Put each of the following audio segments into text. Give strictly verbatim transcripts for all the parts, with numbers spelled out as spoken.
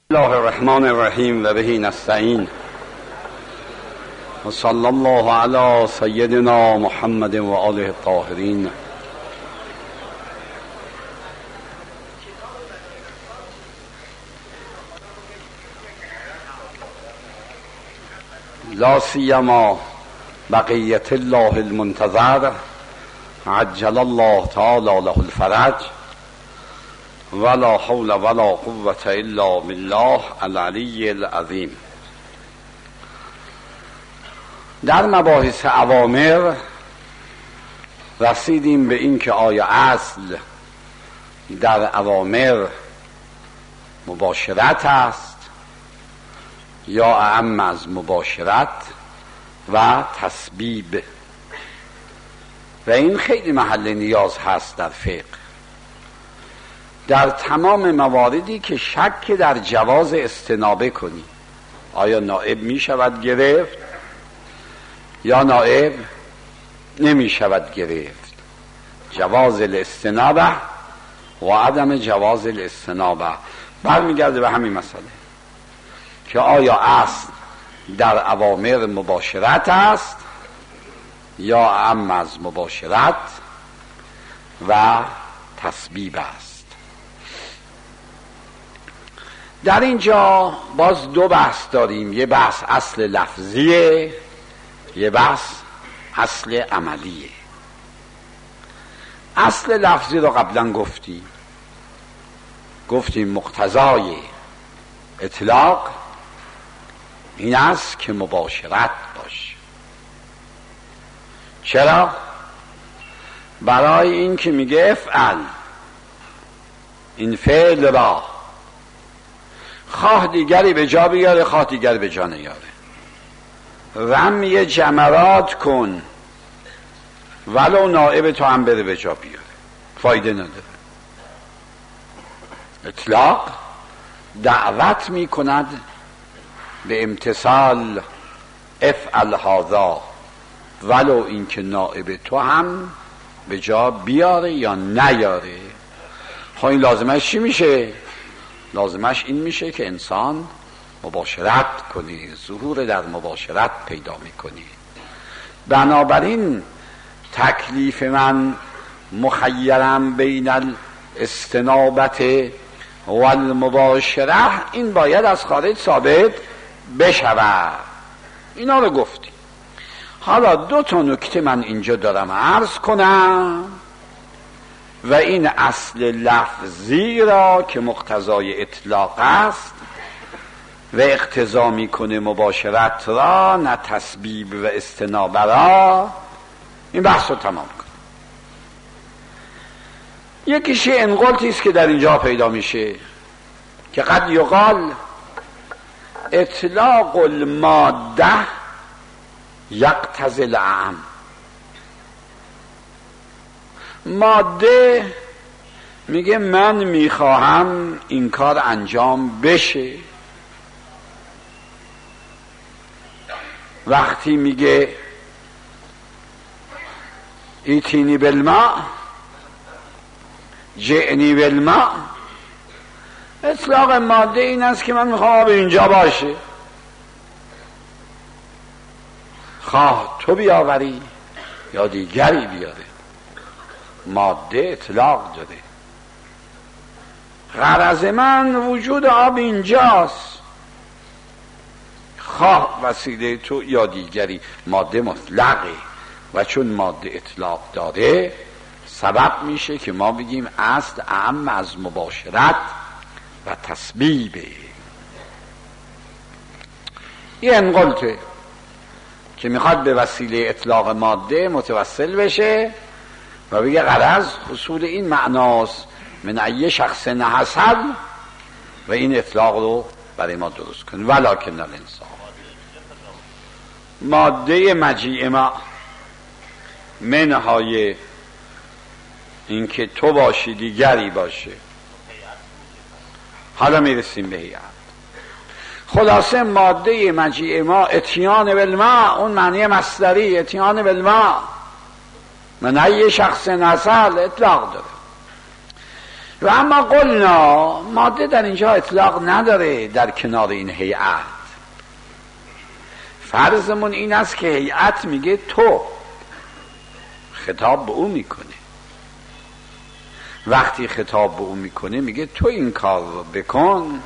الله الرحمن الرحیم و به نستعین و صلی الله علی سیدنا محمد و آله الطاهرین. لا سیما بقیت الله المنتظر عجل الله تعالی له الفرج ولا حول ولا قوة الا بالله العلی العظیم. در مباحث اوامر رسیدیم به این که آیا اصل در اوامر مباشرت است یا اعم از مباشرت و تسبیب، و این خیلی محل نیاز هست در فقه. در تمام مواردی که شک در جواز استنابه کنی، آیا نائب می شود گرفت یا نائب نمی شود گرفت، جواز الاستنابه و عدم جواز الاستنابه، برمیگرده به همین مسئله که آیا اصل در اوامر مباشرت است یا اعم از مباشرت و تسبیب است. در اینجا باز دو بحث داریم، یه بحث اصل لفظیه، یه بحث اصل عملیه. اصل لفظی رو قبلا گفتیم گفتیم مقتضای اطلاق این است که مباشرت باشه. چرا؟ برای این که میگه افعل، این فعل را خواه دیگری به جا بیاره خواه دیگری به جا نیاره. رمی جمرات کن ولو نائب تو هم بره به جا بیاره، فایده نداره. اطلاق دعوت می کند به امتثال، افعل هذا ولو اینکه نائب تو هم به جا بیاره یا نیاره. خب این لازمش چی میشه؟ لازمش این میشه که انسان مباشرت کنی، ظهور در مباشرت پیدا میکنی. بنابراین تکلیف من مخیرم بین الاستنابت و المباشره، این باید از خارج ثابت بشود. اینا رو گفتیم. حالا دو تا نکته من اینجا دارم عرض کنم و این اصل لفظی را که مقتضای اطلاق است و اقتضا میکنه مباشرت را، نه تسبیب و استنابه را، این بحث رو تمام کن. یکیش انقلتی است که در اینجا پیدا میشه که قد یقال اطلاق الماده یقتضی الاعم. ماده میگه من میخواهم این کار انجام بشه، وقتی میگه ایتینی بالماء جئنی بالماء، اطلاق ماده این است که من میخوام آب اینجا باشه، خواه تو بیاوری یا دیگری بیاره. ماده اطلاق داره. غرض من وجود آب اینجاست، خواه وسیله تو یا دیگری. ماده مطلقه و چون ماده اطلاق داره سبب میشه که ما بگیم اصل اعم از مباشرت و تسبیبه. یه انقلته که میخواد به وسیله اطلاق ماده متوسل بشه و بگه غرض حصول این معناست من ای شخص نحصل و این اطلاق رو برای ما درست کن. ولکن الانسان، ماده مجیع ما منهای این که تو باشی دیگری باشه. حالا میرسیم به هیئت. خلاصه ماده مجیع ما اتیان بالماء، اون معنی مصدری اتیان بالماء من ای شخص نسل اطلاق داره. و اما قلنا، ماده در اینجا اطلاق نداره در کنار این هیئت. فرضمون این است که هیئت میگه تو، خطاب به او میکنه. وقتی خطاب به او میکنه میگه تو این کار رو بکن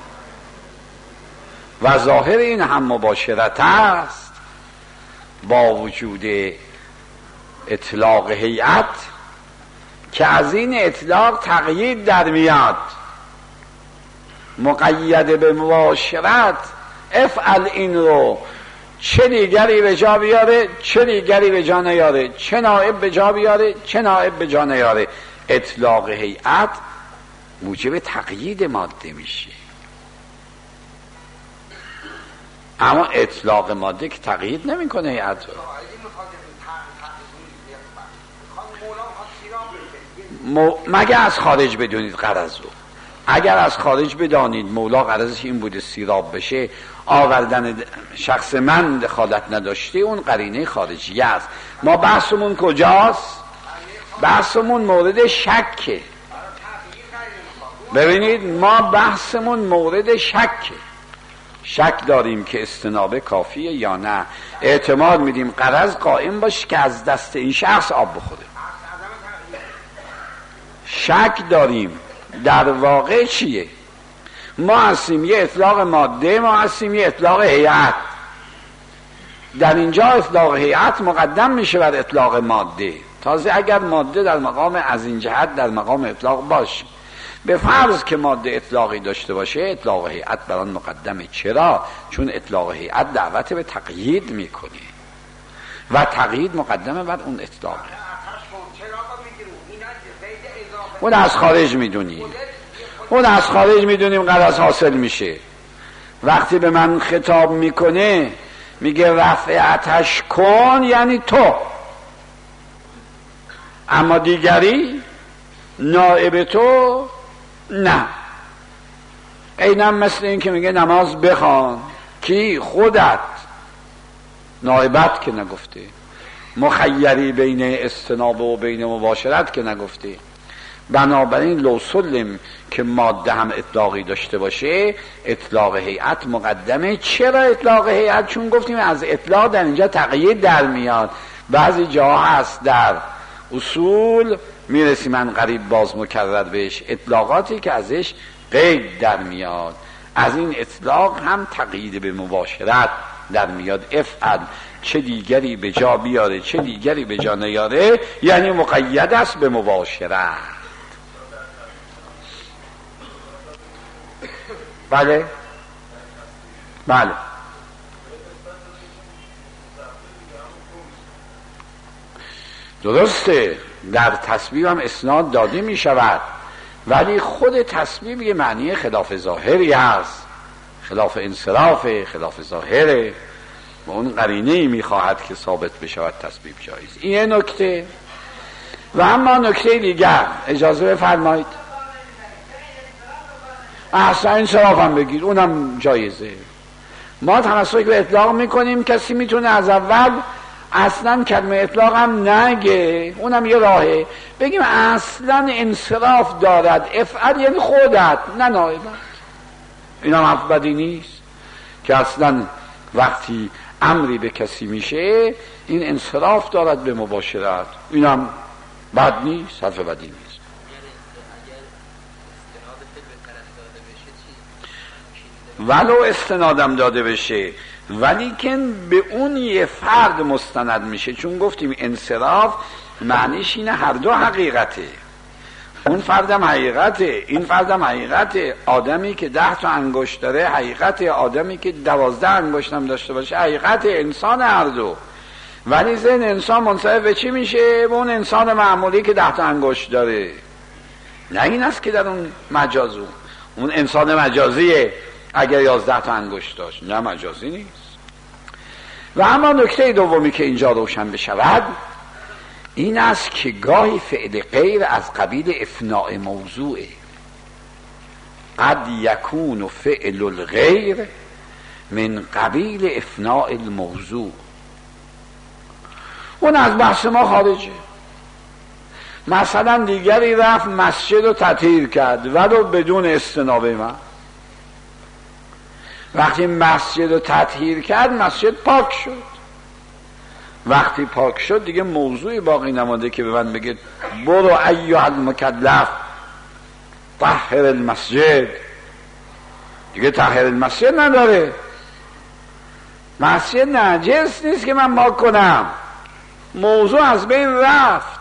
و ظاهر این هم مباشرت است با وجود اطلاق هیئت که از این اطلاق تقیید در میاد. مقید به مباشرت افعل این رو، چه دیگری به جا بیاره چه دیگری به جا نیاره، چه نائب به جا بیاره چه نائب به جا نیاره. اطلاق هیئت موجب تقیید ماده میشه، اما اطلاق ماده که تقیید نمیکنه هیئت رو. مگه از خارج بدونید غرض رو. اگر از خارج بدانید مولا غرضش این بوده سیراب بشه، آوردن شخص من دخالت نداشته، اون قرینه خارجی است. ما بحثمون کجاست؟ بحثمون مورد شکه. ببینید ما بحثمون مورد شکه، شک داریم که استنابه کافیه یا نه. اعتماد میدیم غرض قائم باشه که از دست این شخص آب بخوره. شک داریم در واقع چیه؟ ما هستیم یه اطلاق ماده، ما هستیم یه اطلاق هیئت. در اینجا اطلاق هیئت مقدم میشه بر اطلاق ماده. تازه اگر ماده در مقام از این جهت در مقام اطلاق باشه، به فرض که ماده اطلاقی داشته باشه، اطلاق هیئت بر آن مقدمه. چرا؟ چون اطلاق هیئت دعوت به تقیید میکنه و تقیید مقدمه بر اون اطلاقه. اون از خارج میدونیم اون از خارج میدونیم غرض حاصل میشه. وقتی به من خطاب میکنه میگه رفع آتش کن، یعنی تو، اما دیگری نائب تو نه. اینم مثل این که میگه نماز بخوان، کی؟ خودت. نائبت که نگفته، مخیری بین استناب و بین مباشرت که نگفته. بنابراین لو سلم که ماده هم اطلاقی داشته باشه، اطلاق هیئت مقدمه. چرا اطلاق هیئت؟ چون گفتیم از اطلاق در اینجا تقیید در میاد. بعضی جاها هست در اصول میرسیم من قریب باز مکرر بهش، اطلاقاتی که ازش قید در میاد. از این اطلاق هم تقیید به مباشرت در میاد. افعل، چه دیگری به جا بیاره چه دیگری به جا نیاره، یعنی مقید است به مباشرت. بله بله درسته، در تصویب هم اسناد داده می شود، ولی خود تصویب یه معنی خلاف ظاهری هست، خلاف انصرافه، خلاف ظاهره، و اون قرینه‌ای می خواهد که ثابت بشود تصویب جایز. این نکته. و اما نکته دیگر اجازه بفرمایید، اصلا انصراف هم بگیر، اونم جایزه. ما تمسک به اطلاق میکنیم، کسی میتونه از اول اصلا کلمه اطلاق هم نگه، اونم یه راهه، بگیم اصلا انصراف دارد، افعل یعنی خودت نه نائبت. این هم حرف بدی نیست که اصلا وقتی امری به کسی میشه این انصراف دارد به مباشرت، این هم بد نیست، حرف بدی نیست. ولو استنادم داده بشه، ولی که به اون یه فرد مستند میشه، چون گفتیم انصراف معنیش اینه هر دو حقیقته. اون فردم حقیقته، این فردم حقیقته. آدمی که ده تا انگشت داره حقیقته، آدمی که دوازده انگشت هم داشته باشه حقیقته، انسان هر دو. ولی ذهن انسان منصرف به چی میشه؟ به اون انسان معمولی که ده تا انگشت داره. نه این است که در اون مجازو، اون انسان مجازیه اگر یازده تا انگشت داشت، نه مجازی نیست. و اما نکته دومی که اینجا روشن بشود این است که گاهی فعل غیر از قبیل افناء موضوعه. قد یکون فعل الغیر من قبیل افناء الموضوع. اون از بحث ما خارجه. مثلا دیگری رفت مسجد رو تطهیر کرد ولو بدون استنابه من. وقتی مسجد رو تطهیر کرد مسجد پاک شد. وقتی پاک شد دیگه موضوعی باقی نمانده که به من بگه برو ایها المکلف طهر المسجد. دیگه طهر المسجد نداره. مسجد نجس نیست که من پاک کنم. موضوع از بین رفت.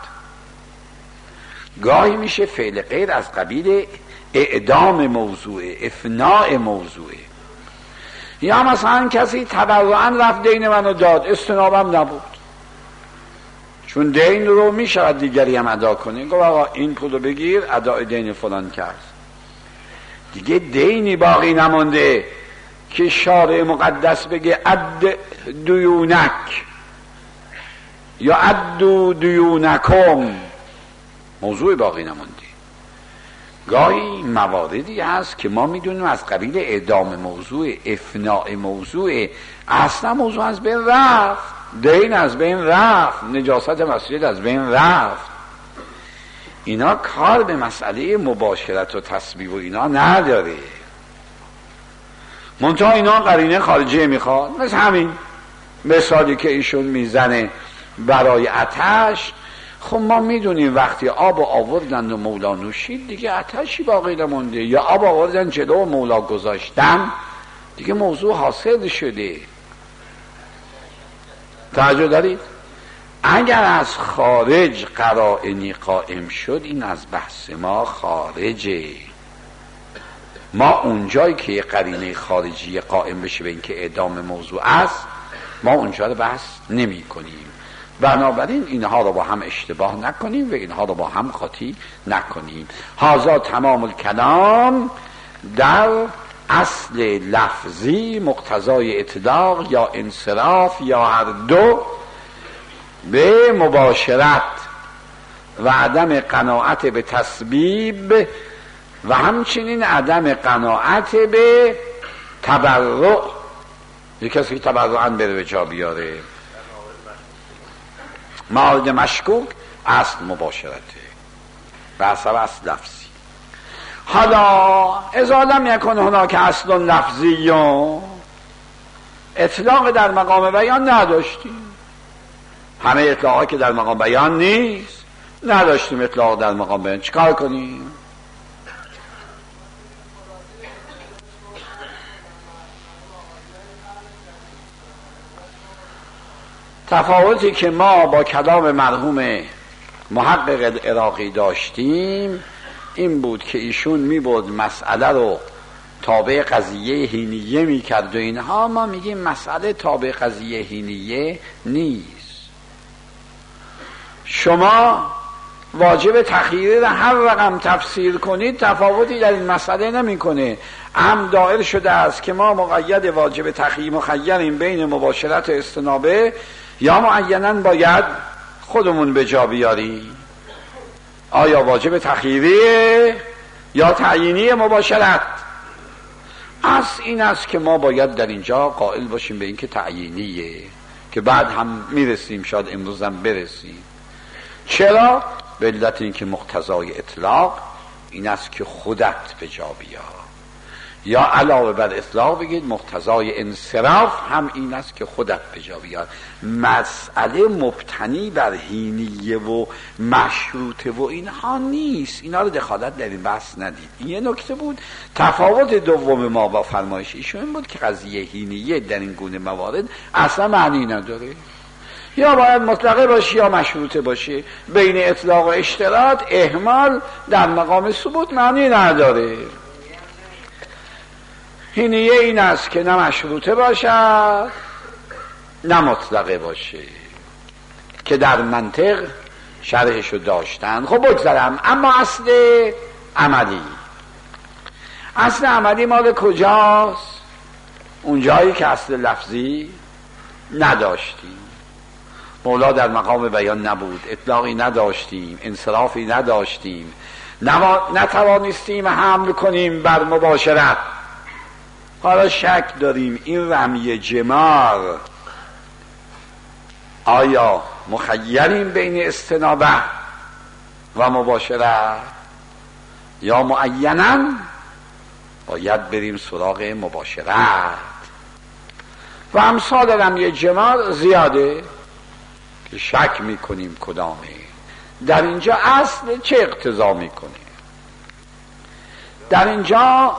گاهی میشه فعل غیر از قبیل اعدام موضوع، افناء موضوع. یا مثلا کسی تبرعاً رفت دین منو داد، استنابم نبود، چون دین رو میشود دیگری هم ادا کنه. گفت آقا این پولو بگیر ادای دین فلان کرد. دیگه دینی باقی نمانده که شارع مقدس بگه اد دیونک یا ادو دیونکم، موضوع باقی نمانده. گاهی مواردی هست که ما میدونیم از قبیل اعدام موضوع، افناء موضوع، اصلا موضوع از بین رفت، دین از بین رفت، نجاست مسجد از بین رفت. اینا کار به مسئله مباشرت و تسبیح و اینا نداره. منتها اینا قرینه خارجی میخواد. مثل همین مثالی که ایشون میزنه برای آتش. خب ما میدونیم وقتی آب آوردن و مولا نوشید دیگه آتشی باقی نمونده، یا آب آوردن جلو و مولا گذاشتن دیگه موضوع حاصل شده. توجه دارید؟ اگر از خارج قرائنی قائم شد این از بحث ما خارجه. ما اونجایی که قرینه خارجی قائم بشه به اینکه اعدام موضوع است ما اونجا رو بحث نمی کنیم. بنابراین اینها رو با هم اشتباه نکنیم و اینها رو با هم خاطی نکنیم. هذا تمام الکلام در اصل لفظی مقتضای اطلاق یا انصراف یا هر دو به مباشرت و عدم قناعت به تسبیب و همچنین عدم قناعت به تبرع. یک کسی که تبرعاً بره به جا بیاره. مورد مشکوک اصل مباشرته و اصل اصل لفظی. حالا اذا لم یکن هناک اصل لفظی، اطلاق در مقام بیان نداشتیم. همه اطلاقات که در مقام بیان نیست نداشتیم. اطلاق در مقام بیان چیکار کنیم؟ تفاوتی که ما با کلام مرحوم محقق العراقی داشتیم این بود که ایشون میبود مسئله رو تابع قضیه هینیه میکرد و اینها. ما میگیم مسئله تابع قضیه هینیه نیست. شما واجب تخییر هر رقم تفسیر کنید تفاوتی در این مسئله نمیکنه. هم دائر شده است که ما مقید واجب تخییر مخیریم بین مباشرت و استنابه، یا معیناً باید خودمون به جا بیاریم. آیا واجب تخییریه یا تعیینی مباشرت؟ اصل این است که ما باید در اینجا قائل باشیم به اینکه تعیینیه، که بعد هم میرسیم، شاید امروز هم برسیم. چرا؟ به علت اینکه مقتضای اطلاق این است که خودت به جا بیار، یا علاوه بر اطلاق بگید مقتضای انصراف هم این است که خودت به جا بیار. مسئله مبتنی بر هینیه و مشروطه و اینها نیست. اینا رو دخالت در این بحث ندید. این یه نکته بود. تفاوت دوم ما با فرمایش ایشون این بود که قضیه هینیه در این گونه موارد اصلا معنی نداره. یا باید مطلقه باشه یا مشروطه باشه. بین اطلاق و اشتراط اهمال در مقام ثبوت معنی نداره. هینیه این است که نه مشروطه باشد نه مطلقه باشه، که در منطق شرحشو داشتن. خب بگذارم. اما اصل عملی، اصل عملی مال کجاست؟ اون جایی که اصل لفظی نداشتیم. مولا در مقام بیان نبود، اطلاقی نداشتیم، انصرافی نداشتیم، نتوانستیم حمل کنیم بر مباشرت. حالا شک داریم این رمی جمار آیا مخیریم بین استنابه و مباشرت یا معیناً باید بریم سراغ مباشرت. و امثال رمی جمار زیاده که شک میکنیم کدامه. در اینجا اصل چه اقتضا میکنه؟ در اینجا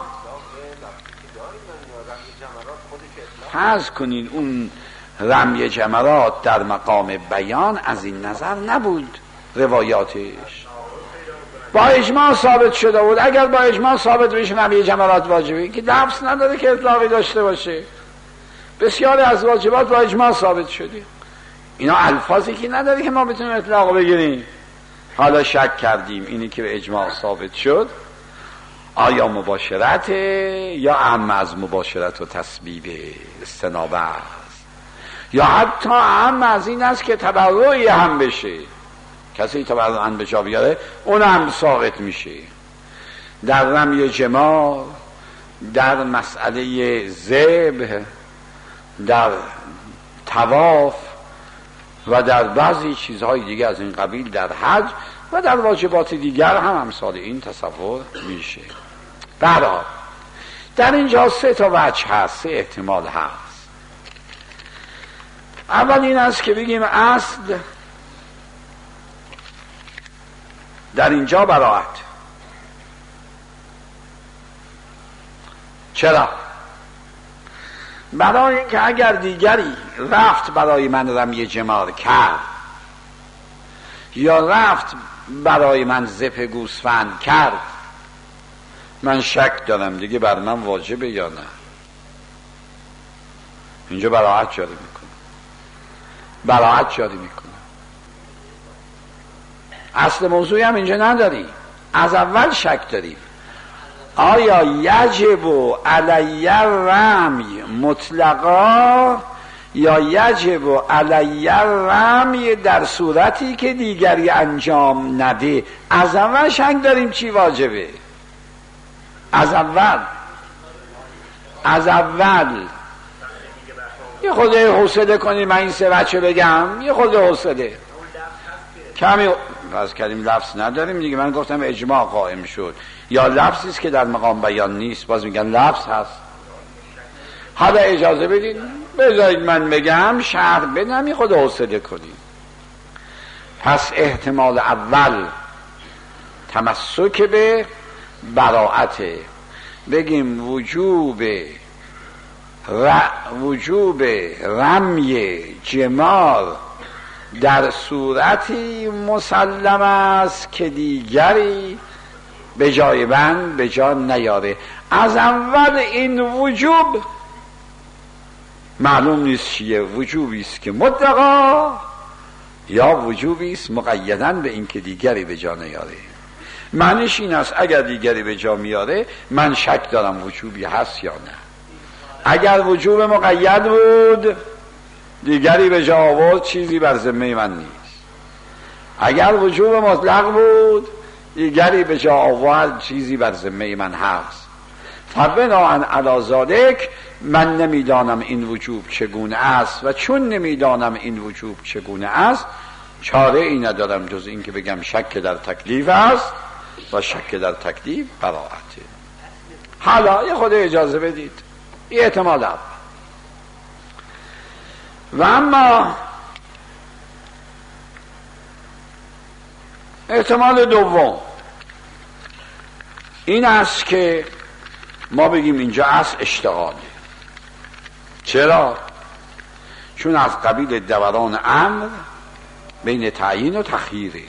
فرض کنین اون رمی جمرات در مقام بیان از این نظر نبود روایاتش، با اجماع ثابت شده بود. اگر با اجماع ثابت بشه رمی جمرات واجبه که لفظ نداره که اطلاقی داشته باشه. بسیاری از واجبات با اجماع ثابت شده. اینا الفاظی که نداره که ما بتونیم اطلاق بگیریم. حالا شک کردیم اینی که به اجماع ثابت شد آیا مباشرت یا اعم از مباشرت و تسبیب استنابه است، یا حتی اعم از این است که تبرعی هم بشه، کسی تبرعا به جا بیاره اون هم ساقط میشه. در رمی جمار، در مسئله ذبح، در طواف و در بعضی چیزهای دیگه از این قبیل، در حج و در واجبات دیگر هم امثال این تصور میشه. برای در اینجا سه تا وجه هست، سه احتمال هست. اول این است که بگیم اصل در اینجا براعت. چرا؟ برای اینکه اگر دیگری رفت برای من رمی جمار کرد یا رفت برای من ذبح گوسفند کرد، من شک دارم دیگه بر من واجبه یا نه. اینجا براعت جاری میکنه، براعت جاری میکنه. اصل موضوعی هم اینجا نداری، از اول شک داریم آیا یجب علی رمی مطلقا یا یجب علی رمی در صورتی که دیگری انجام نده. از اول شک داریم چی واجبه. از اول از اول یه خود حوصله کنیم، من این سه بچه بگم، یه خود حوصله کمی از کلیم لفظ نداریم دیگه. من گفتم اجماع قائم شد، یا لفظی است که در مقام بیان نیست، باز میگن لفظ هست. حالا اجازه بدین بذارید من بگم، شرح بدم، یه خود حوصله کنیم. پس احتمال اول تمسک به براعت، بگیم وجوب ر... وجوب رمی جمار در صورتی مسلم است که دیگری به جای من به جا نیاره. از اول این وجوب معلوم نیست چیه، وجوبی است که مطلقا یا وجوبی است مقیداً به این که دیگری به جا نیاره. معنیش این است اگر دیگری به جا میاره من شک دارم وجوبی هست یا نه. اگر وجوب مقید بود دیگری به جا آورد چیزی بر ذمه من نیست. اگر وجوب مطلق بود دیگری به جا آورد چیزی بر ذمه من هست. فبناء علی ذلک من نمیدانم این وجوب چگونه است و چون نمیدانم این وجوب چگونه است چاره ای ندارم جز این که بگم شک در تکلیف است و شک در تکلیف براعته. حالا یه خود اجازه بدید یه احتمال اول. و اما احتمال دوم این است که ما بگیم اینجا اصل اشتغاله. چرا؟ چون از قبیل دوران امر بین تعیین و تخییره.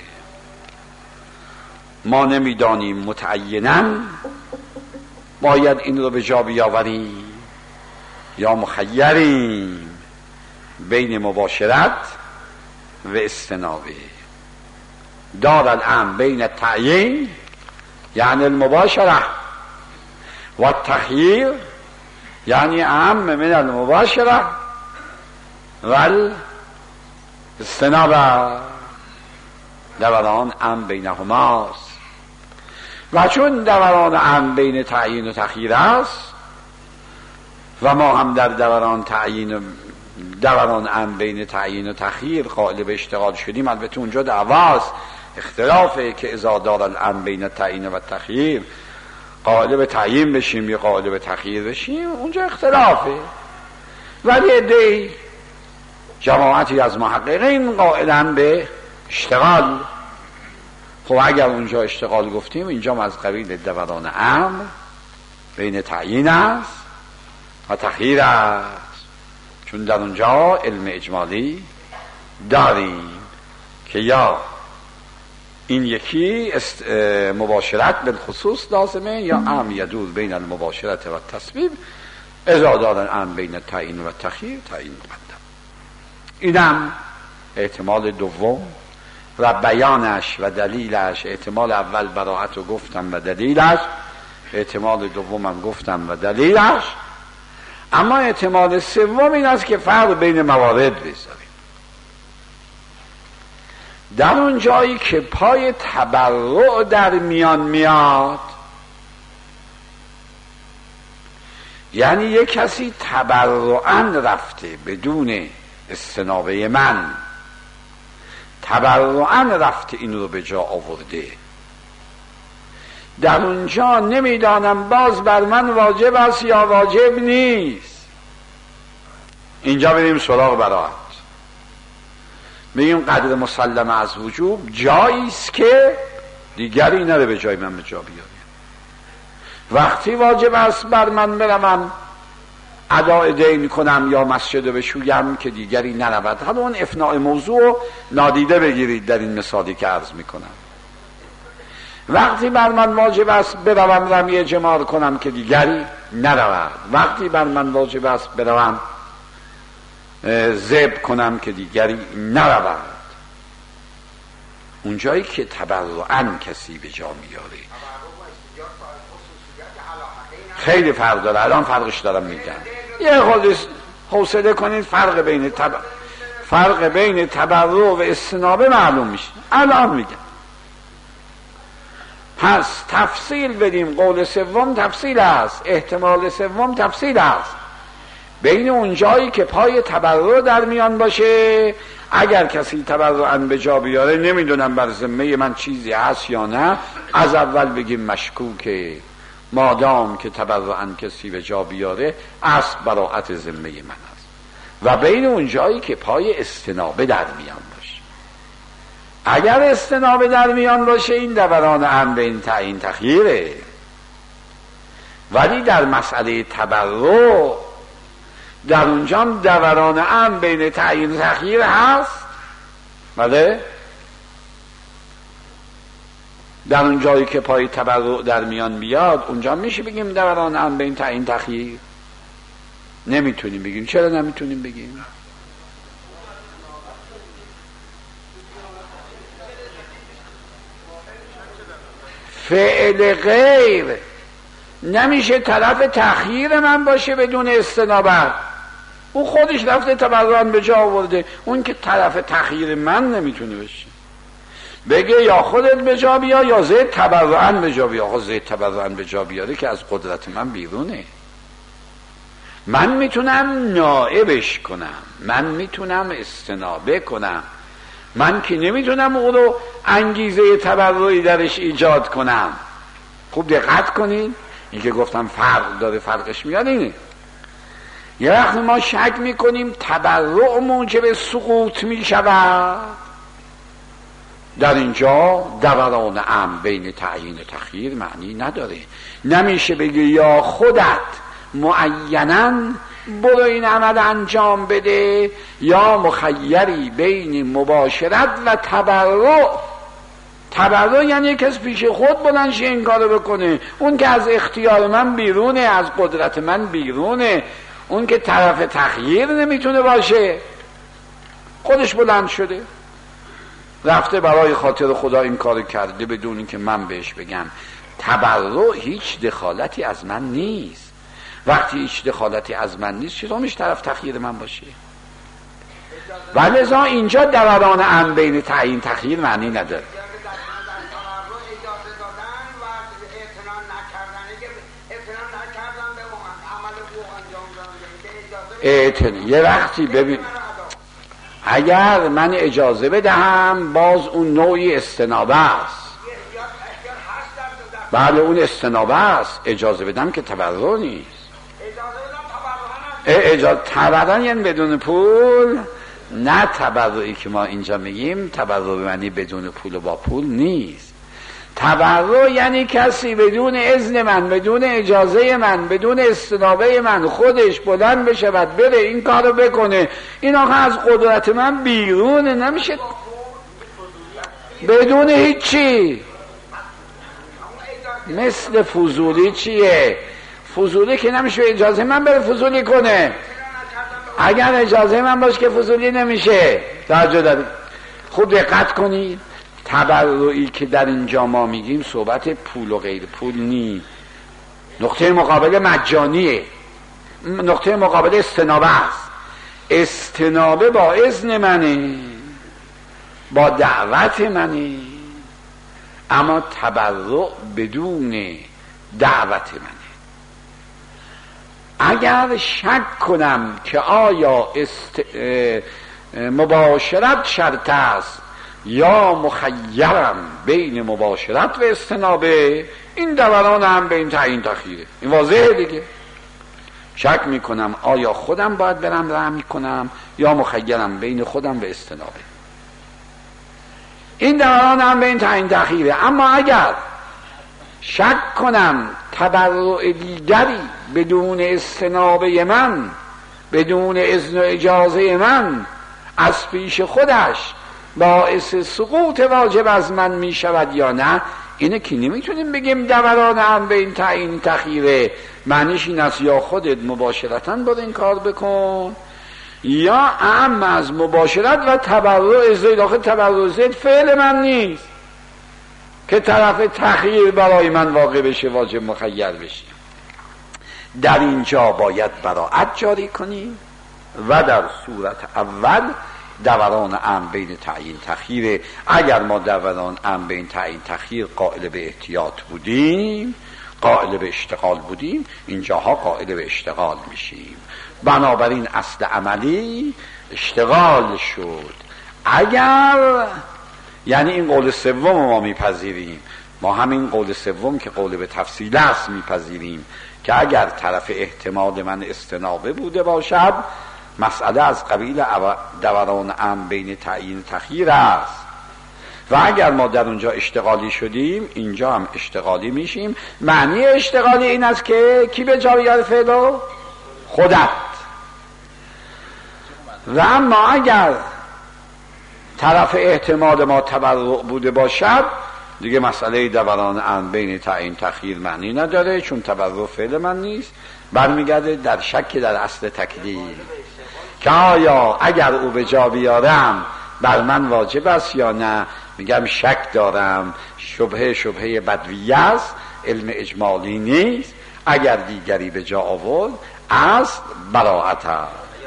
ما نمیدانیم متعیناً باید این رو به جا بیاوریم یا مخیریم بین مباشرت و استنابه. دار الامر بین التعیین یعنی المباشره و التخییر یعنی اهم من المباشره و الاستنابه. دوران امر بینهماست و چون دوران امر بین تعیین و تخییر است و ما هم در دوران تعیین و دوران امر بین تعیین و تخییر قائل به اشتغال شدیم، البته اونجا دعواست اختلافه که اذا دار الامر بین تعیین و تخییر قائل به تعیین بشیم یا قائل به تخییر بشیم، اونجا اختلافه. ولی عده‌ای جماعتی از محققین قائلن به اشتغال. خب اگر اونجا اشتغال گفتیم، اینجا از قبیل دوران امر بین تعیین است و تخییر است، چون در اونجا علم اجمالی داریم که یا این یکی است مباشرت بالخصوص لازمه یا امر یدور بین المباشرت و تصویب اذا دارن امر بین تعیین و تخییر تعیین مقدم. اینم احتمال دوم و بیانش و دلیلش. احتمال اول براءت رو گفتم و دلیلش، احتمال دومم گفتم و دلیلش. اما احتمال سوم این است که فرق بین موارد بذاریم. در اون جایی که پای تبرع در میان میاد، یعنی یک کسی تبرعاً رفته بدون استنابه من، تبرعاً رفته این رو به جا آورده، در اونجا نمیدانم باز بر من واجب است یا واجب نیست. اینجا بریم سراغ براءت، میگیم قدر مسلم از وجوب جایی است که دیگری نره به جای من به جا بیاره. وقتی واجب است بر من بروم اداء دین کنم یا مسجد بشویم که دیگری نرود. حالا اون افناء موضوع نادیده بگیرید در این مثالی که عرض میکنم. وقتی بر من واجب است بروم رمی جمار کنم که دیگری نرود. وقتی بر من واجب است بروم ذبح کنم که دیگری نرود. اونجایی که تبرعاً کسی به جا میاره خیلی فرق داره. الان فرقش دارم میگم، یه خود حوصله کنید. فرق بین تب... فرق بین تبرع و استنابه معلوم میشه. الان میگم. پس تفصیل بدیم. قول سوم تفصیل است، احتمال سوم تفصیل است. بین اون جایی که پای تبرع در میان باشه، اگر کسی تبرعاً به جا بیاره، نمیدونم بر ذمه من چیزی هست یا نه، از اول بگیم مشکوکه. مادام که تبرعاً کسی به جا بیاره، اصل براءت ذمه من است. و بین اون جایی که پای استنابه در میان باشه. اگر استنابه در میان باشه، این دوران امر بین تعیین تخییره. ولی در مسئله تبرع، در اونجا دوران امر بین تعیین تخییر هست. بله، در اون جایی که پای تبرع در میان بیاد، اونجا میشه بگیم دوران امر بین تعیین تخییر؟ نمیتونیم بگیم. چرا نمیتونیم بگیم؟ فعل غیر نمیشه طرف تخییر من باشه بدون استنابت. اون خودش رفته تبرعاً به جا آورده، اون که طرف تخییر من نمیتونه بشه. بگه یا خودت به جا بیا یا زید تبرعاً به جا بیا. آقا زید تبرعاً به جا بیاره که از قدرت من بیرونه. من میتونم نائبش کنم، من میتونم استنابه کنم، من که نمیتونم او رو انگیزه تبرعی درش ایجاد کنم. خوب دقت کنید، این که گفتم فرق داره، فرقش میاد اینه. یه وقت ما شک میکنیم تبرع موجب سقوط میشود، در اینجا دوران امر بین تعیین و تخییر معنی نداره. نمیشه بگی یا خودت معیناً برو این عمل انجام بده، یا مخیری بین مباشرت و تبرع. تبرع یعنی کس پیش خود بلند شه این کارو بکنه. اون که از اختیار من بیرونه، از قدرت من بیرونه، اون که طرف تخییر نمیتونه باشه، خودش بلند شده رفته برای خاطر خدا این کارو کرده بدون اینکه من بهش بگم. تبرع هیچ دخالتی از من نیست. وقتی هیچ دخالتی از من نیست، چطور میشه طرف تخییر من باشه؟ ولذا اینجا دوران امر بین تعیین تخییر معنی نداره. اعتنا یه وقتی ببین اگر من اجازه بدهم باز اون نوعی استنابه است. بله اون استنابه است. اجازه بدم که تبرع نیست. اجازه تبرع یعنی بدون پول، نه تبرعی که ما اینجا میگیم تبرع معنی بدون پول و با پول نیست. تبرع یعنی کسی بدون اذن من، بدون اجازه من، بدون استنابه من خودش بلند بشه و بره این کارو بکنه. این آخه از قدرت من بیرونه، نمیشه بدون هیچی. مثل فضولی چیه؟ فضولی که نمیشه اجازه من بره فضولی کنه. اگر اجازه من باشه که فضولی نمیشه. توجه دارید؟ خوب دقت کنید. تبرعی که در اینجا ما میگیم صحبت پول و غیر پول نی. نقطه مقابل مجانیه، نقطه مقابل استنابه است. استنابه با اذن منه، با دعوت منه، اما تبرع بدون دعوت منه. اگر شک کنم که آیا است... مباشرت شرط است یا مخیرم بین مباشرت و استنابه، این دوران هم به این تعیین تخییره. این واضحه دیگه. شک میکنم آیا خودم باید برم رحم کنم یا مخیرم بین خودم و استنابه، این دوران هم به این تعیین تخییره. اما اگر شک کنم تبرع دیگری بدون استنابه من، بدون اذن و اجازه من از پیش خودش باعث سقوط واجب از من می شود یا نه، اینه که نمیتونیم بگیم دوران هم به این تعیین تخییره. معنیش این است یا خودت مباشرتاً باید این کار بکن یا اهم از مباشرت و تبرع زید. آخه تبرع زید فعل من نیست که طرف تخییر برای من واقع بشه، واجب مخیر بشه. در اینجا باید براءت جاری کنیم و در صورت اول دوران ام بین تعیین تخییر. اگر ما دوران ام بین تعیین تخییر قائل به احتیاط بودیم، قائل به اشتغال بودیم، اینجاها قائل به اشتغال میشیم. بنابراین اصل عملی اشتغال شد. اگر یعنی این قول سوم ما میپذیریم، ما همین قول سوم که قول به تفصیل است میپذیریم که اگر طرف احتمال من استنابه بوده باشد، مسئله از قبیل دوران ام بین تعیین تخییر است. و اگر ما در اونجا اشتغالی شدیم، اینجا هم اشتغالی میشیم. معنی اشتغالی این است که کی به جا بیاره فعلو؟ خودت. و اما اگر طرف احتمال ما تبرع بوده باشد، دیگه مسئله دوران ام بین تعیین تخییر معنی نداره، چون تبرع فعل من نیست. برمیگرده در شک در اصل تکلیف که آیا اگر او به جا بیارم بر من واجب است یا نه. میگم شک دارم، شبهه شبهه بدویه است، علم اجمالی نیست. اگر دیگری به جا آورد اصل براءت است.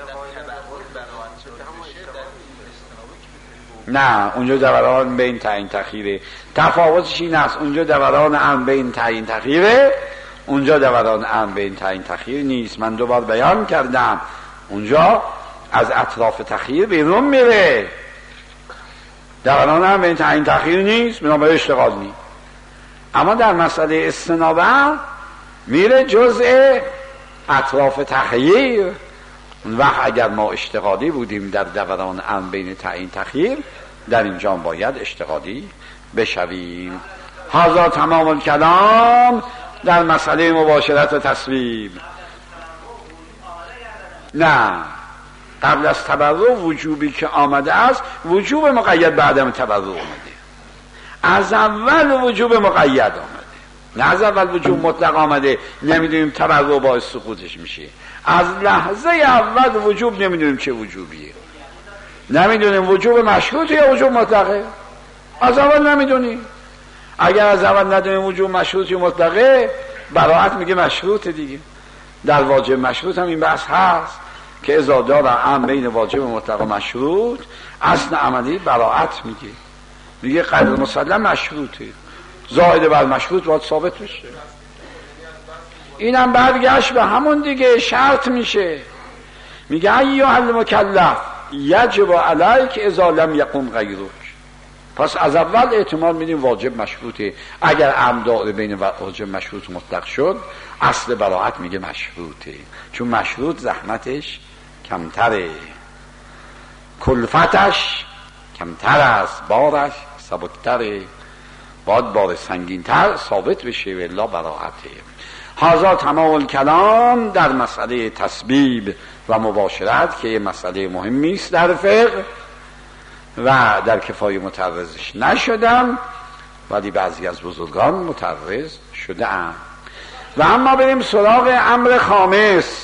نه، اونجا دوران بین تعیین تخییره. تفاوتش این است، اونجا دوران ام بین تعیین تخییره، اونجا دوران ام بین تعیین تخییر نیست. من دوبار بیان کردم اونجا از اطراف تخییر بیرون میره، دوران ام بین تعیین تخییر نیست، بنابراین اشتغال نیست. اما در مسئله استنابه میره جزء اطراف تخییر. اون وقت اگر ما اشتغالی بودیم در دوران ام بین تعیین تخییر، در اینجا باید اشتغالی بشویم. هذا تمام الکلام در مسئله مباشرت و تصویب. نه، قبل از تبرع وجوبی که آمده است، وجوب مقید به عدم تبرع آمده. از اول وجوب مقید آمده، نه از اول وجوب مطلق آمده. نمیدونیم تبرع باعث سقوطش میشه. از لحظه اول وجوب نمیدونیم چه وجوبیه. نمیدونیم وجوب مشروطه یا وجوب مطلقه. از اول نمیدونیم. اگر از اول ندونیم وجوب مشروط یا مطلقه، براءت میگه مشروطه دیگه. در واجب مشروط هم این بحث هست که اذا دار ام بین واجب مطلق و مشروط، اصل عملی براءت میگه. میگه قدر مسلم مشروطه، زائد بر مشروط باید ثابت بشه. اینم برگشت به همون دیگه، شرط میشه. میگه ایها المکلف یجب علیک اذا لم یقم غیرک. پس از اول احتمال میدیم واجب مشروطه. اگر امر دائره بین واجب مشروط مطلق شد، اصل براءت میگه مشروطه، چون مشروط زحمتش کمتره، کلفتش کمتر است، بارش سبکتره، باید بار سنگینتر ثابت بشه و الا براءته. هذا تمام الکلام در مسئله تسبیب و مباشرت که یه مسئله مهمی است در فقه و در کفایه متعرضش نشدم، ولی بعضی از بزرگان متعرض شده ام. و اما بریم سراغ امر خامس.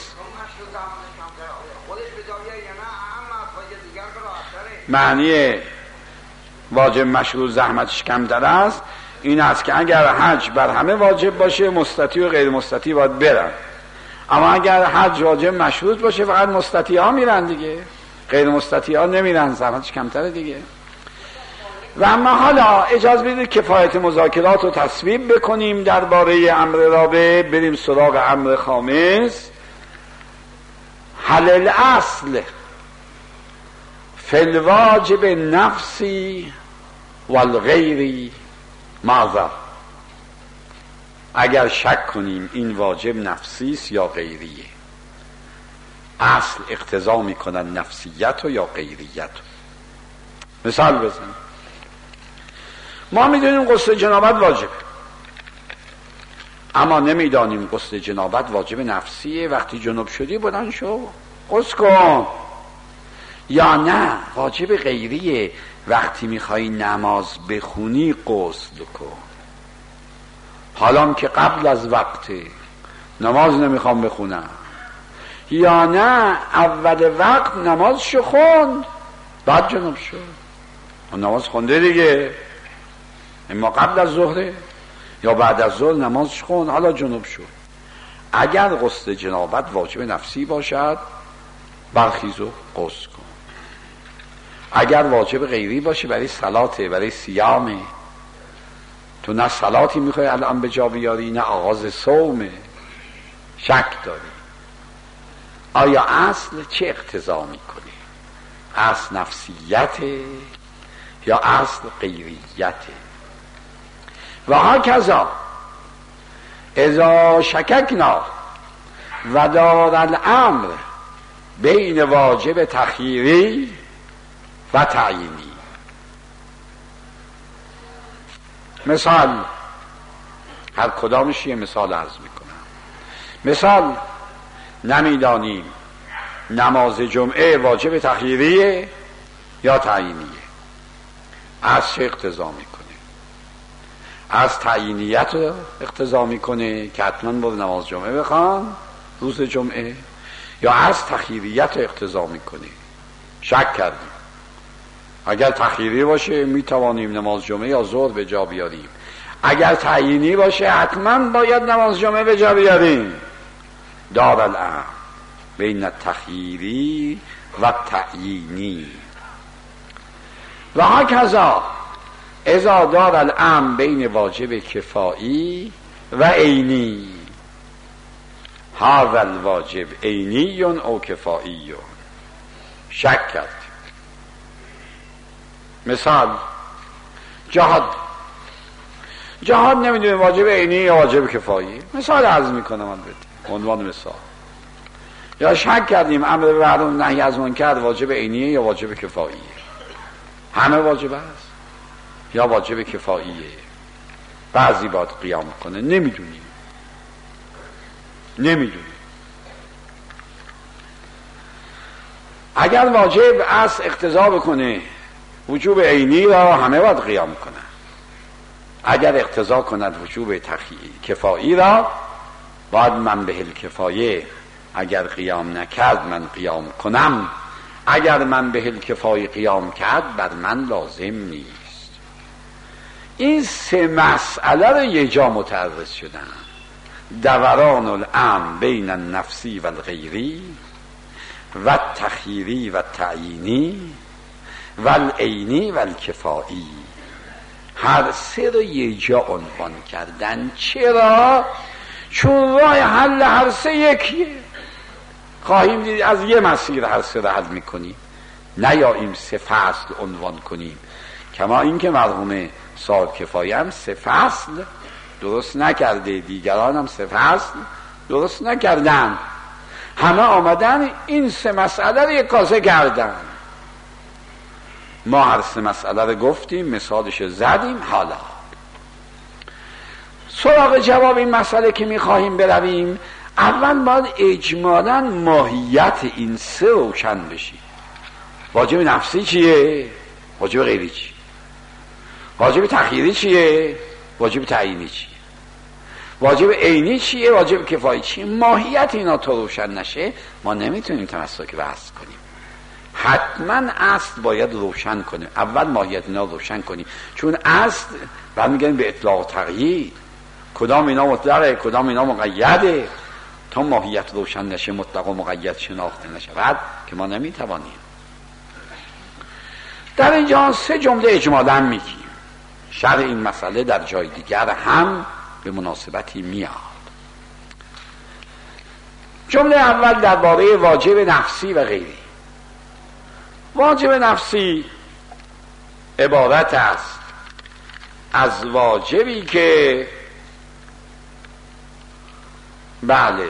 معنی واجب مشروط زحمتش کمتر است این است که اگر حج بر همه واجب باشه، مستطیع و غیر مستطیع باید برن. اما اگر حج واجب مشروط باشه، فقط مستطیع ها میرن دیگه، غیر مستطیع ها نمیرن، زحمتش کمتره دیگه. و اما حالا اجازه بدید کفایت مذاکرات رو تصویب بکنیم درباره امر رابع، بریم سراغ امر خامس. حل الاصل فی الواجب نفسی والغیری ماذا؟ اگر شک کنیم این واجب نفسی است یا غیریه، اصل اقتضا میکنن نفسیت و یا غیریت. مثال بزنیم. ما میدونیم غسل جنابت واجبه، اما نمیدانیم غسل جنابت واجب نفسیه، وقتی جنوب شدی بلند شو غسل کن، یا نه واجب غیریه، وقتی میخوای نماز بخونی غسل کن. حالا که قبل از وقت نماز نمیخوام بخونم، یا نه اول وقت نمازشو خوند بعد جنوب شد، نماز خونده دیگه، اما قبل از ظهره یا بعد از ظهر نمازش خوند حالا جنوب شد. اگر غسل جنابت واجب نفسی باشد برخیز و غسل کن. اگر واجب غیری باشه، برای صلاته، برای صیامه، تو نه صلاتی میخوای الان به جا بیاری نه آغاز صومه، شک داری آیا اصل چه اقتضا میکنه، اصل نفسیته یا اصل غیریته. و هکذا اذا شککنا و دار الامر بین واجب تخییری و تعیینی. مثال هر کدامش یه مثال عرض میکنم. مثال نمیدانیم نماز جمعه واجب تخییریه یا تعیینیه، از چه اقتضا میکنه؟ از تعیینیت اقتضا میکنه که حتما باید نماز جمعه بخوان روز جمعه، یا از تخییریت اقتضا میکنه؟ شک کردیم. اگر تخییری باشه میتوانیم نماز جمعه یا ظهر به جا بیاریم، اگر تعیینی باشه حتما باید نماز جمعه به جا بیاریم. دار الامر بین تخییری و تعیینی. و هکذا اذا دار الامر بین واجب کفایی و عینی، هذا الواجب عینی او کفایی، شک کرد. مثال جهاد، جهاد نمیدونیم واجب عینی یا واجب کفایی، مثال عرض میکنم البته عنوان مثال. یا شک کردیم امر به معروف نهی از منکر واجب عینیه یا واجب کفاییه، همه واجب است یا واجب کفاییه، بعضی باید قیام کنه، نمیدونیم نمیدونیم اگر واجب از اقتضا بکنه وجوب عینی را همه باید قیام کنن، اگر اقتضا کند وجوب کفایی را باید من به الکفایه اگر قیام نکرد من قیام کنم، اگر من به الکفایه قیام کرد بر من لازم نیست. این سه مسئله رو یه جا متعرض شدن، دوران الامر بین النفسی و الغیری و تخییری و تعیینی و العینی و الکفایی، هر سه رو یه جا عنوان کردن. چرا؟ چون راه حل هر سه یکیه. خواهیم دید از یه مسیر هر سه رو حل میکنی، نیاییم سه فصل عنوان کنیم، کما اینکه مرحوم صاحب کفایه هم سه فصل درست نکرده، دیگران هم سه فصل درست نکردن، همه آمدن این سه مسئله رو یک کاسه کردن. ما هر سه مسئله رو گفتیم، مثالش زدیم. حالا سراغ جواب این مسئله که میخواهیم برویم، اول باید اجمالاً ماهیت این سه روشن بشی. واجب نفسی چیه؟ واجب غیری چیه؟ واجب تخییری چیه؟ واجب تعیینی چیه؟ واجب عینی چیه؟ واجب کفایی چیه؟ ماهیت اینا تا روشن نشه ما نمیتونیم تمسک بحث کنیم. حتما اصل باید روشن کنیم، اول ماهیت اینا روشن کنیم، چون اصل برمیگردیم به اطلاق و تقیید، کدام اینا مطلقه کدام اینا مقیده. تا ماهیت روشن نشه، مطلق و مقید شناخته نشود که ما نمیتوانیم. در اینجا سه جمله اجمالاً میگیم، شرح این مسئله در جای دیگر هم به مناسبتی میاد. جمله اول درباره واجب نفسی و غیری. واجب نفسی عبارت است از واجبی که بله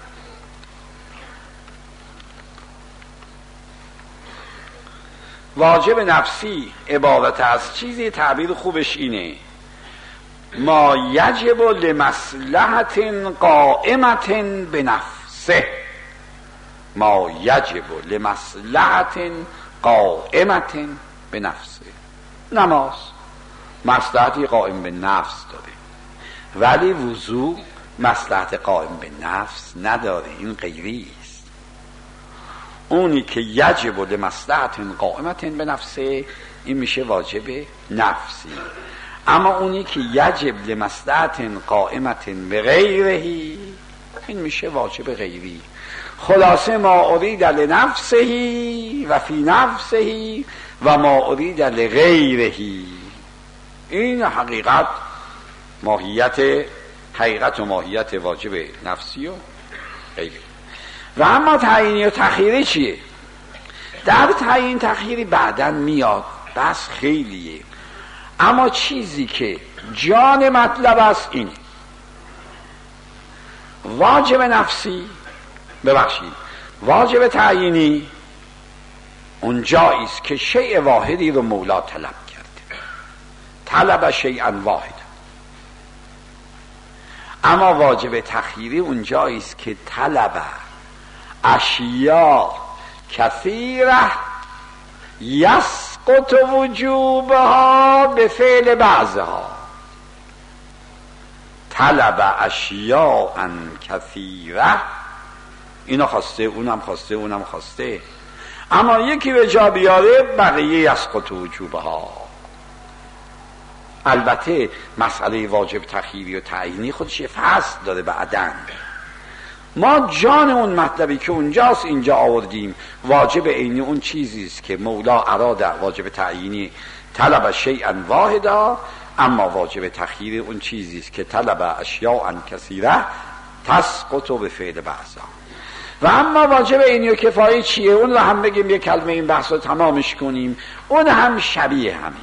واجب نفسی عبارت از چیزی، تعبیر خوبش اینه، ما یجب لمصلحت قائمت بنفسه. ما یجب لمصلحت قائمت بنفسه. نماز مصلحتی قائم به نفس داره، ولی وضو مصلحت قائم به نفس نداره، این غیری است. اونی که یجب لمصلحت قائمت به نفسه این میشه واجب نفسی، اما اونی که یجب لمصلحت قائمت به غیرهی این میشه واجب غیری. خلاصه ما ارید لنفسهی و فی نفسهی و ما ارید لغیرهی، این حقیقت ماهیت حقیقت و ماهیت واجب نفسی و غیری. و اما تعیینی و تخییری چیه؟ در تعیین تخییری بعداً میاد، بس خیلیه، اما چیزی که جان مطلب است اینه، واجب نفسی ببخشید واجب تعیینی اون جایی است که شیء واحدی رو مولا طلب کرده، طلب شیئا واحد. اما واجب تخییری اون جایی است که طلب اشیاء کثیره یسقط وجوبها به فعل بعضها. طلب اشیاء کثیره، اینا خواسته اونم خواسته اونم خواسته، اما یکی به جا بیاره بقیه یسقط وجوبها. البته مسئله واجب تخییری و تعیینی خودش یه فصل داره بعداً. ما جان اون مطلبی که اونجاست اینجا آوردیم. واجب عینی اون چیزی است که مولا اراده، واجب تعیینی طلب شیئا واحدا، اما واجب تخییری اون چیزی است که طلب اشیاء کثیره تسقط به فعل بعضا. و اما واجب عینی و کفایی چیه؟ اون رو هم بگیم یک کلمه این بحث رو تمامش کنیم. اون هم شبیه همینه،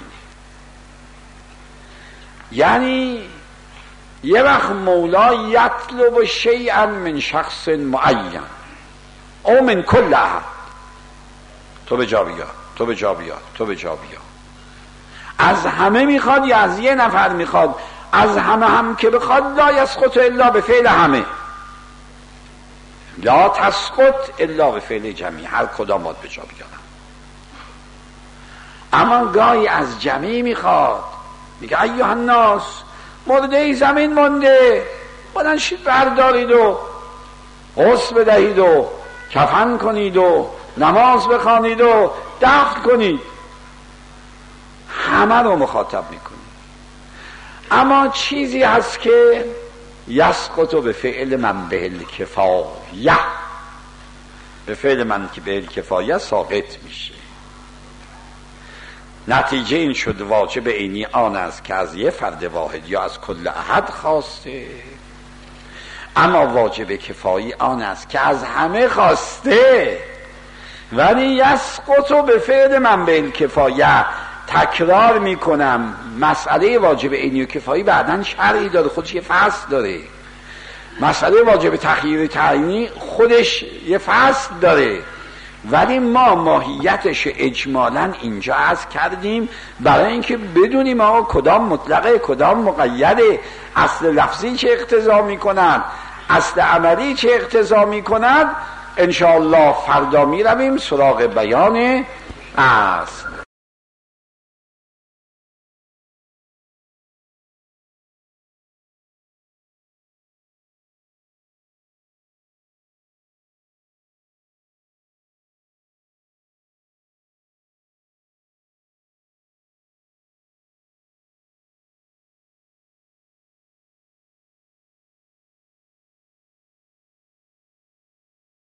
یعنی یه وقت مولا یطلب شیئا من شخص معین او من کل احد، تو به جا بیا تو به جا بیا تو به جا بیا، از همه میخواد یا از یه نفر میخواد؟ از همه هم که بخواد لا یسقط الا به فعل همه، لا تسقط الا به فعل جمعی، هر کدام باید به جا بیارن. اما گاهی از جمعی میخواد، میگه ایها الناس مرده زمین مونده، بلند شید بردارید و غسل بدهید و کفن کنید و نماز بخوانید و دفن کنید، همه رو مخاطب میکنید. اما چیزی هست که یسقط به فعل من به الکفایه، به فعل من که به الکفایه ساقط میشه. نتیجه این شد واجب عینی آن است که از یه فرد واحد یا از کل احد خواسته، اما واجب کفایی آن است که از همه خواسته، ولی یسقط به فعل من به الکفایه، تکرار میکنم مسئله واجب عینی و کفایی بعدن شرعی داره، خودش یه فصل داره. مسئله واجب تخییر تعیینی خودش یه فصل داره، ولی ما ماهیتش اجمالاً اینجا عرض کردیم برای اینکه بدونیم آقا کدام مطلقه کدام مقیده، اصل لفظی چه اقتضا میکند، اصل عملی چه اقتضا میکند. انشاءالله فردا می رویم سراغ بیان اصل.